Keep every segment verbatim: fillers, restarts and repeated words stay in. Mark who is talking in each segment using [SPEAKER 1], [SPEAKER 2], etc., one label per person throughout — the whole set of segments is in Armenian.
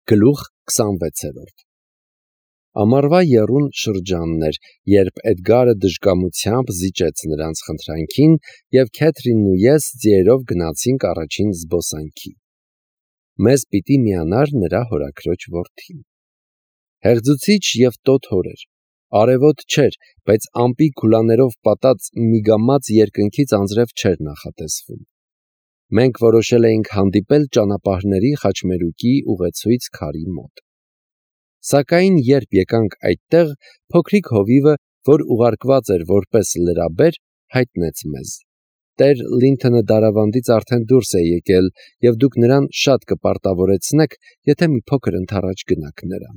[SPEAKER 1] Գլուխ քսանվեցերորդ Ամառվա եռուն շրջանն էր, երբ Էդգարը դժկամությամբ զիջեց նրանց խնդրանքին, և Քեթրինն ու ես ձիերով գնացինք առաջին զբոսանքի։ Մեզ պիտի միանար նրա հորաքրոջ որդին։ Հեղձուցիչ և տոթոր էր, արևոտ չէր, բայց ամպի քուլաներով պատած միգամած երկնքից անձրև չէր նախատեսվում։ Մենք որոշել էինք հանդիպել ճանապարհների խաչմերուկի ուղեցույց քարի մոտ։ Սակայն երբ եկանք այդտեղ, փոքրիկ հովիվը, որ ուղարկված էր որպես լրաբեր, հայտնեց մեզ. «Տեր Լինթոնը դարավանդից արդեն դուրս է եկել, և դուք նրան շատ կպարտավորեցնեք, եթե մի փոքր ընդառաջ գնաք նրան»։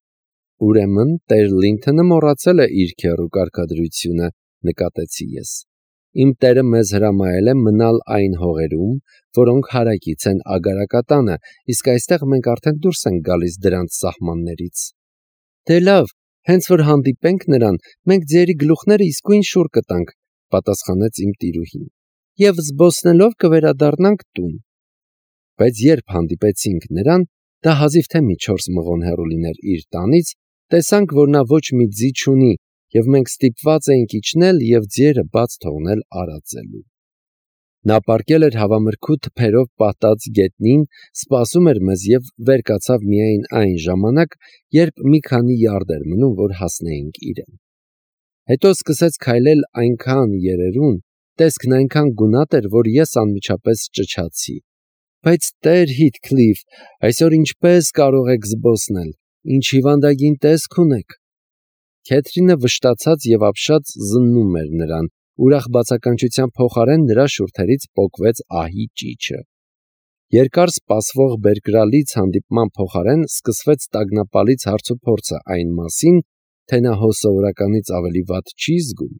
[SPEAKER 1] Ուրեմն Տեր Լինթոնը մոռացել է իր քեռու կարգադրությունը, նկատեցի ես։ Իմ տերը մեզ հրամայել է մնալ այն հողերում, որոնք հարակից են Ագարակատանը, իսկ այստեղ մենք արդեն դուրս ենք գալիս դրանց սահմաններից։ Դե լավ, հենց որ հանդիպենք նրան, մենք ձիերի գլուխները իսկույն շուռ կտանք, պատասխանեց իմ տիրուհին, և զբոսնելով կվերադառնանք տուն։ Բայց երբ հանդիպեցինք նրան, դա հազիվ թե մի չորս մղոն հեռու լիներ իր տանից, տեսանք, որ նա ոչ մի ձի չունի, և մենք ստիպված էինք իջնել և ձիերը բաց թողնել արածելու։ Նա պառկել էր հավամրգու թփերով պատած գետնին, սպասում էր մեզ և վեր կացավ միայն այն ժամանակ, երբ մի քանի յարդ էր մնում, որ հասնեինք իրեն։ Հետո սկսեց քայլել այնքան երերուն, տեսքն այնքան գունատ էր, որ ես անմիջապես ճչացի. «Բայց Տեր Հիթքլիֆ, այսօր ինչպե՞ս կարող եք զբոսնել, ինչ հիվանդագին տեսք ունեք»։ Քեթրինը վշտացած և ապշած զննում էր նրան, ուրախ բացականչության փոխարեն նրա շուրթերից պոկվեց ահի ճիչը։ Երկար սպասվող բերկրալից հանդիպման փոխարեն սկսվեց տագնապալից հարցուփորձը այն մասին, թե նա հո սովորականից ավելի վատ չի զգում։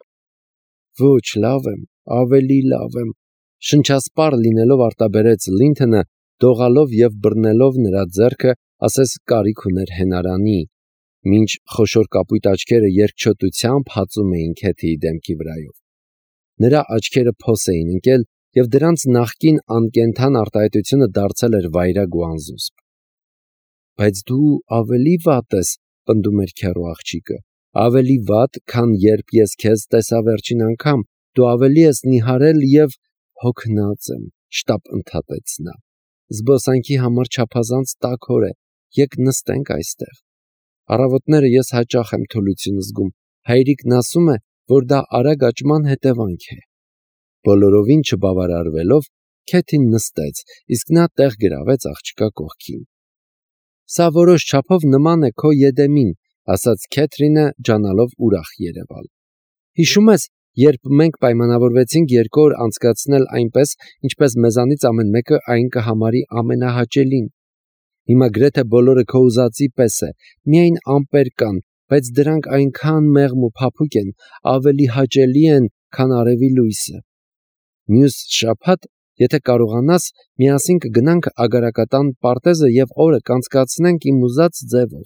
[SPEAKER 1] Ոչ, լավ եմ, ավելի լավ եմ, շնչասպառ լինելով արտաբերեց Լինթոնը, դողալով և բռնելով նրա ձեռքը, ասես կարիք ուներ հենարանի, մինչ խոշոր կապույտ աչքերը երկչոտությամբ հածում էին Քեթիի դեմքի վրայով։ Նրա աչքերը փոս էին ընկել, և դրանց նախկին անկենդան արտահայտությունը դարձել էր վայրագ ու անզուսպ։ Բայց դու ավելի վատ ես, պնդում էր քեռու աղջիկը, ավելի վատ, քան երբ ես քեզ տեսա վերջին անգամ, դու ավելի ես նիհարել և… Հոգնած եմ, շտապ ընդհատեց նա։ Զբոսանքի համար չափազանց տաք օր է, եկ նստենք այստեղ։ Առավոտները ես հաճախ եմ թուլություն զգում, հայրիկն ասում է, որ դա արագ աճման հետևանք է։ Բոլորովին չբավարարվելով, Քեթին նստեց, իսկ նա տեղ գրավեց աղջկա կողքին։ Սա որոշ չափով նման է քո Եդեմին, ասաց Քեթրինը, ջանալով ուրախ երևալ։ Հիշում ես, երբ մենք պայմանավորվեցինք երկու օր անցկացնել այնպես, ինչպես մեզանից ամեն մեկը այն կհամարի ամենահաճելին։ Հիմա գրեթե բոլորը քո ուզածի պես է, միայն ամպեր կան, բայց դրանք այնքան մեղմ ու փափուկ են, ավելի հաճելի են, քան արևի լույսը։ Մյուս շաբաթ, եթե կարողանաս, միասին կգնանք Ագարակատան պարտեզը և օրը կանցկացնենք իմ ուզած ձևով։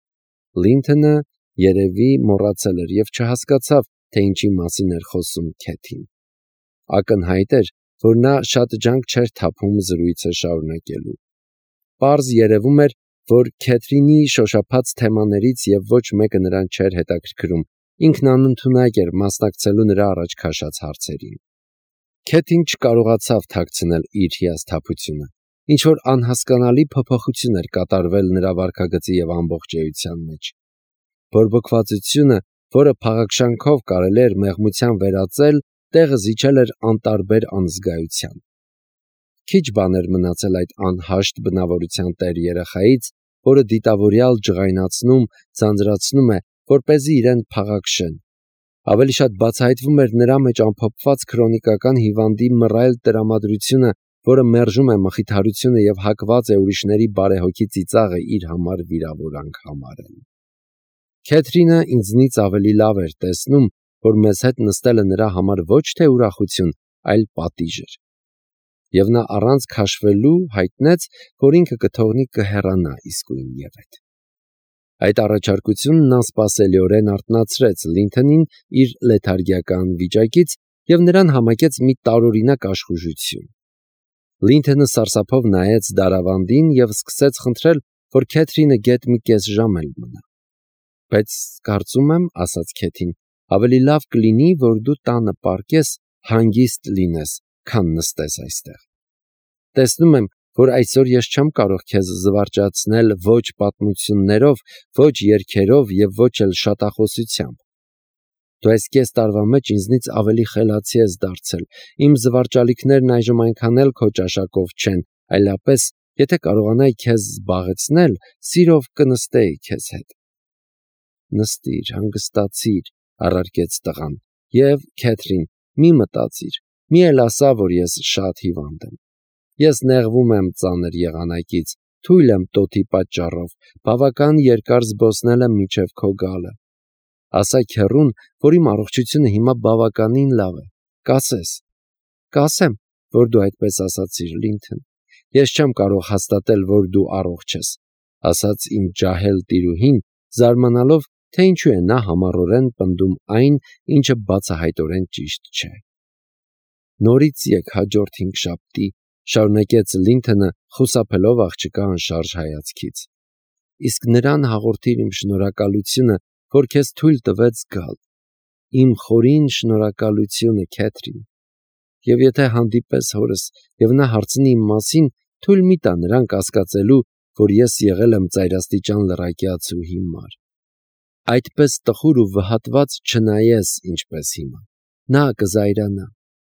[SPEAKER 1] Լինթոնը երևի մոռացել էր և չհասկացավ, թե ինչի մասին էր խոսում Քեթին։ Ակնհայտ էր, որ նա շատ ջանք չէր թափում զրույցը շարունակելու։ Պարզ երևում էր, որ Քեթրինի շոշափած թեմաներից և ոչ մեկը նրան չէր հետաքրքրում, ինքն անընդունակ էր մասնակցելու նրա առաջ քաշած հարցերին։ Քեթին չկարողացավ թաքցնել իր հիասթափությունը, ինչ-որ անհասկանալի փոփոխություն էր կատարվել նրա վարքագծի և ամբողջ էության մեջ։ Բորբոքվածությունը, որը փաղաքշանքով կարելի էր մեղմության վերածել, տեղը զիջել էր անտարբեր անզգայության։ Քիչ բան էր մնացել այդ անհաշտ բնավորության տեր երեխայից, որը դիտավորյալ ջղայնացնում, ձանձրացնում է, որպեսզի իրեն փաղաքշեն։ Ավելի շատ բացահայտվում էր նրա մեջ ամփոփված քրոնիկական հիվանդի մռայլ տրամադրությունը, որը մերժում է մխիթարությունը և հակված է ուրիշների բարեհոգի ծիծաղը իր համար վիրավորանք համարել։ Քեթրինը ինձնից ավելի լավ էր տեսնում, որ մեզ հետ նստելը նրա համար ոչ թե ուրախություն, այլ պատիժ էր։ Եվ նա առանց քաշվելու հայտնեց, որ ինքը կթողնի կհեռանա իսկույնևեթ։ Այդ առաջարկությունն անսպասելիորեն արթնացրեց Լինթոնին իր լեթարգիական վիճակից և նրան համակեց մի տարօրինակ աշխուժություն։ Լինթոնը սարսափով նայեց դարավանդին և սկսեց խնդրել, որ Քեթրինը գետ մի կես ժամ էլ մնա։ Բայց կարծում եմ, ասաց Քեթին, ավելի լավ կլինի, որ դու տանը պառկես, հանգիստ լինես, քան նստես այստեղ։ Տեսնում եմ, որ այսօր ես չեմ կարող քեզ զվարճացնել ոչ պատմություններով, ոչ երգերով եւ ոչ էլ շատախոսությամբ։ Դու այս կես տարվա մեջ ինձնից ավելի խելացի ես դարձել, իմ զվարճալիքներն այժմ այնքան էլ քո ճաշակով չեն, այլապես, եթե կարողանայի քեզ զբաղեցնել, սիրով կնստեի քեզ հետ։ Նստիր, հանգստացիր, առարկեց տղան, եւ Քեթրին, մի մտածիր, մի էլ ասա, որ ես շատ հիվանդ եմ։ Ես նեղվում եմ ծանր եղանակից, թույլ եմ տոտի պատճառով, բավական երկար զբոսնել եմ մինչև քո գալը։ Ասա քեռուն, որ իմ առողջությունը հիմա բավականին լավ է։ Կասես։ Կասեմ, որ դու այդպես ասացիր, Լինթոն։ Ես չեմ կարող հաստատել, որ դու առողջ ես, ասաց իմ ջահել տիրուհին, զարմանալով, թե ինչու է նա համառորեն պնդում այն, ինչը բացահայտորեն ճիշտ չէ։ Նորից եկ հաջորդ հինգշաբթի, շարունակեց Լինթոնը, խուսափելով աղջկա անշարժ հայացքից։ Իսկ նրան հաղորդիր իմ շնորհակալությունը, որ քեզ թույլ տվեց գալ։ Իմ խորին շնորհակալությունը, Քեթրին։ Եվ եթե հանդիպես հորս, եւ նա հարցնի իմ մասին, թույլ մի տա նրան կասկածելու, որ ես եղել եմ ծայրաստիճան լրակյաց ու հիմար։ Այդպես տխուր ու վհատված չնայես, ինչպես հիմա։ Նա կզայրանա։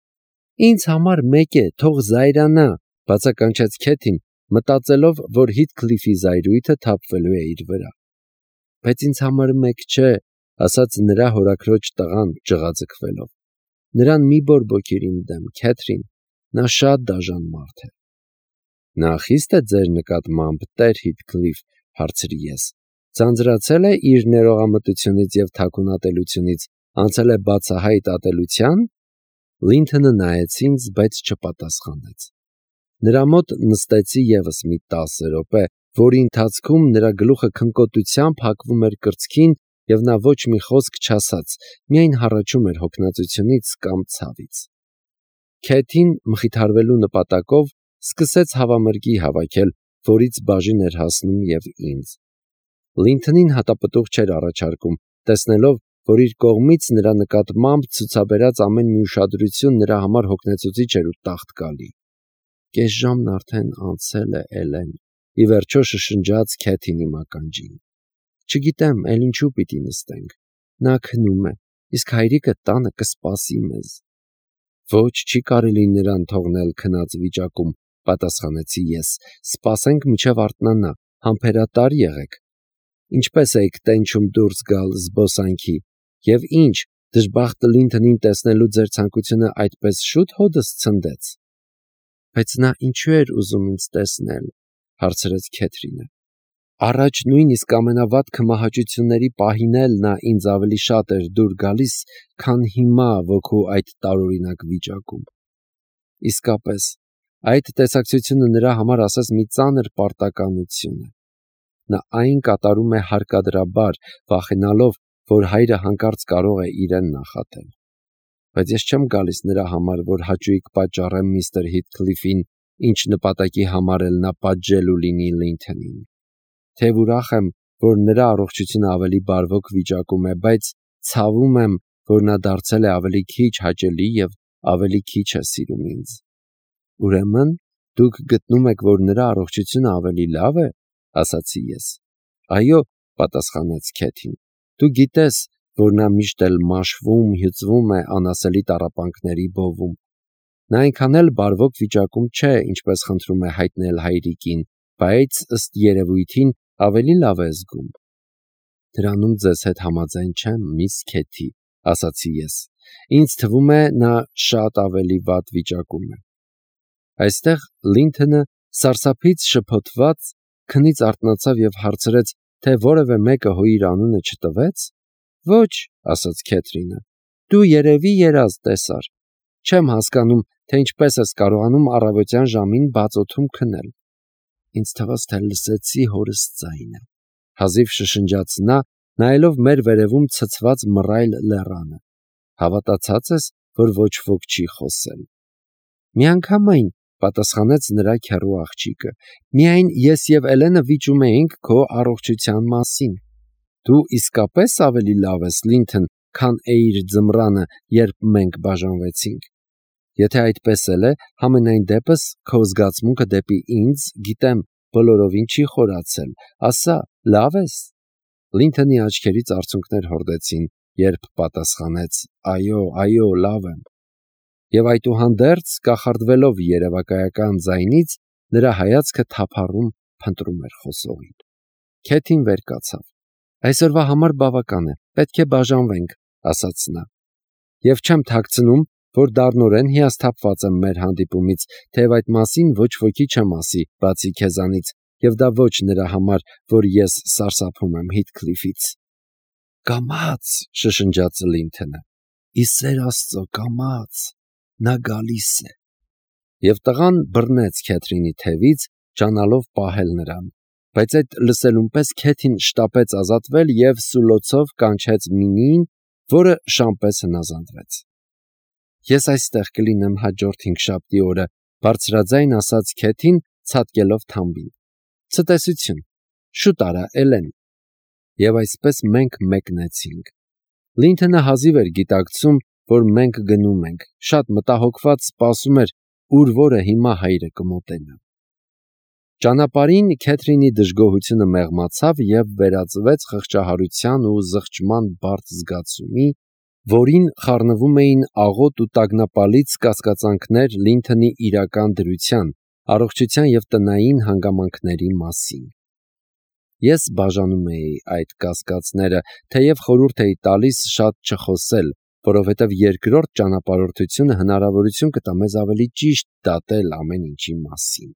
[SPEAKER 1] Ինձ համար մեկ է, թող զայրանա, բացականչեց Քեթին, մտածելով, որ Հիթքլիֆի զայրույթը թափվելու է իր վրա։ Բայց ինձ համար մեկ չէ, ասաց նրա հորաքրոջ տղան, ջղաձգվելով։ Նրան մի բորբոքիր իմ դեմ, Քեթրին, նա շատ դաժան մարդ է։ Նա խիստ է ձեր նկատմամբ, տեր Հիթքլիֆ, հարցրի ես։ Ձանձրացել է իր ներողամտությունից եւ թաքունատելությունից, անցել է բացահայտ ատելության։ Լինթոնը նայեց ինձ, բայց չպատասխանեց։ Նրա մոտ նստեցի եւս մի տասը րոպե, որի ընթացքում նրա գլուխը քնկոտությամբ հակվում էր կրծքին եւ նա ոչ մի խոսք չասաց, միայն հառաչում էր հոգնածությունից կամ ցավից։ Քեթին մխիթարվելու նպատակով սկսեց հավամրգի հավաքել, որից բաժին էր հասնում եւ ինձ։ Լինթոնին հատապտուղ չէր առաջարկում, տեսնելով, որ իր կողմից նրա նկատմամբ ցուցաբերած ամեն մի ուշադրություն նրա համար հոգնեցուցիչ էր ու տաղտկալի։ Կես ժամն արդեն անցել է, Էլեն, ի վերջո շշնջաց Քեթին իմ ականջին։ Չգիտեմ, էլ ինչու պիտի նստենք։ Նա քնում է, իսկ հայրիկը տանը կսպասի մեզ։ Ոչ, չի կարելի նրան թողնել քնած վիճակում, պատասխանեցի ես։ Սպասենք մինչև արթնանա, համբերատար եղեք։ Ինչպես եք տենչում դուրս գալ զբոսանքի, եւ ինչ, դժբախտ Լինթոնին տեսնելու ձեր ցանկությունը այդպես շուտ հոդս ցնդեց։ Բայց նա ինչու էր ուզում ինձ տեսնել, հարցրեց Քեթրինը։ Առաջ նույնիսկ ամենավատ քմահաճությունների պահին էլ նա ինձ ավելի շատ էր դուր գալիս, քան հիմա ոգու այդ տարօրինակ վիճակում։ Իսկապես, այդ տեսակցությունը նրա համար ասես մի ծանր պարտականություն է։ Նա այն կատարում է հարկադրաբար, վախենալով, որ հայրը հանկարծ կարող է իրեն նախատել։ Բայց ես չեմ գալիս նրա համար, որ հաճույք պատճառեմ միստր Հիթքլիֆին, ինչ նպատակի համար էլ նա պատժելու լինի Լինթոնին։ Թեև ուրախ եմ, որ նրա առողջությունը ավելի բարվոք վիճակում է, բայց ցավում եմ, որ նա դարձել է ավելի քիչ հաճելի եւ ավելի քիչ է սիրում ինձ։ Ուրեմն դուք գտնում եք, որ նրա առողջությունը ավելի լավ է, ասացի ես։ Այո, պատասխանեց Քեթին։ Դու գիտես, որ նա միշտ էլ մաշվում, հյուծվում է անասելի տառապանքների բովում։ Նա այնքան էլ բարվոք վիճակում չէ, ինչպես խնդրում է հայտնել հայրիկին, բայց ըստ երևույթին ավելի լավ է զգում։ Դրանում ձեզ հետ համաձայն չեմ, միս Քեթի, ասացի ես։ Ինձ թվում է, նա շատ ավելի վատ վիճակում է։ Այստեղ Լինթոնը սարսափից շփոթված քնից արթնացավ եւ հարցրեց, թե որևէ մեկը հո իր անունը չտվեց։ Ոչ, ասաց Քեթրինը։ Դու երևի երազ տեսար։ Չեմ հասկանում, թե ինչպես ես կարողանում առավոտյան ժամին բաց օդում քնել։ Ինձ թվաց, թե լսեցի հորս ձայնը։ Հազիվ շշնջաց նա, նայելով մեր վերևում ցցված մռայլ լեռանը։ Հավատացած ես, որ ոչ ոք չի խոսել։ Միանգամայն, պատասխանեց նրա քեռու աղջիկը։ Միայն ես եւ Էլենը վիճում էինք քո առողջության մասին։ Դու իսկապես ավելի լավ ես, Լինթոն, քան էիր ձմռանը, երբ մենք բաժանվեցինք։ Եթե այդպես էլ է, համենայն դեպս քո զգացմունքը դեպի ինձ, գիտեմ, բոլորովին չի խորացել։ Ասա, լավ ես։ Լինթոնի աչքերից արցունքներ հորդեցին, երբ պատասխանեց. Այո, այո, լավ եմ։ Եվ այդուհանդերձ, կախարդվելով երևակայական ձայնից, նրա հայացքը թափառում փնտրում էր խոսողին։ Քեթին վեր կացավ։ Այսօրվա համար բավական է, պետք է բաժանվենք, ասաց նա։ Եվ չեմ թաքցնում, որ դառնորեն հիասթափված եմ մեր հանդիպումից, թեև այդ մասին ոչ ոքի չեմ ասի, բացի քեզանից, եւ դա ոչ նրա համար, որ ես սարսափում եմ Հիթքլիֆից։ Կամաց, շշնջաց Լինթոնը։ Ի սեր Աստծո, կամաց, նա գալիս է։ Եվ տղան բռնեց Քեթրինի թևից, ջանալով պահել նրան, բայց այդ լսելուն պես Քեթին շտապեց ազատվել եւ սուլոցով կանչեց Մինիին, որը շամպես հնազանդվեց։ Ես այստեղ կլինեմ հաջորդ հինգշաբթի օրը, բարձրաձայն ասաց Քեթին, ցատկելով թամբին։ Ցտեսություն։ Շուտ արա, Էլեն։ Եվ այսպես մենք մեկնեցինք։ Լինթոնը հազիվ էր գիտակցում, որ մենք գնում ենք, շատ մտահոգված սպասում էր, ուր որը հիմա հայրը կմոտենա։ Ճանապարհին Քեթրինի դժգոհությունը մեղմացավ եւ վերածվեց խղճահարության ու զղջման բարդ զգացումի, որին խառնվում էին աղոտ ու տագնապալից կասկածանքներ Լինթոնի իրական դրության, առողջության եւ տնային հանգամանքների մասին։ Ես բաժանում էի այդ կասկածները, թեև խորհուրդ էի տալիս շատ չխոսել, որովհետև երկրորդ ճանապարհորդությունը հնարավորություն կտա մեզ ավելի ճիշտ դատել ամեն ինչի մասին։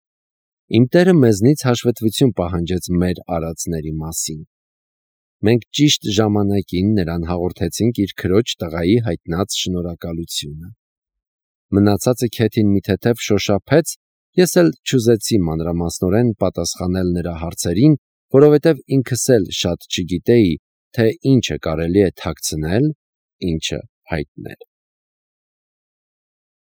[SPEAKER 1] Իմ Տերը մեզնից հաշվետվություն պահանջեց մեր արածների մասին։ Մենք ճիշտ ժամանակին նրան հաղորդեցինք իր քրոջ տղայի հայտնած շնորհակալությունը։ Մնացածը Քեթին մի թեթև շոշափեց, ես էլ չուզեցի մանրամասնորեն պատասխանել նրա հարցերին, որովհետև ինքս էլ շատ չգիտեի, թե ինչը կարելի է թաքցնել, ինչը հայտնել։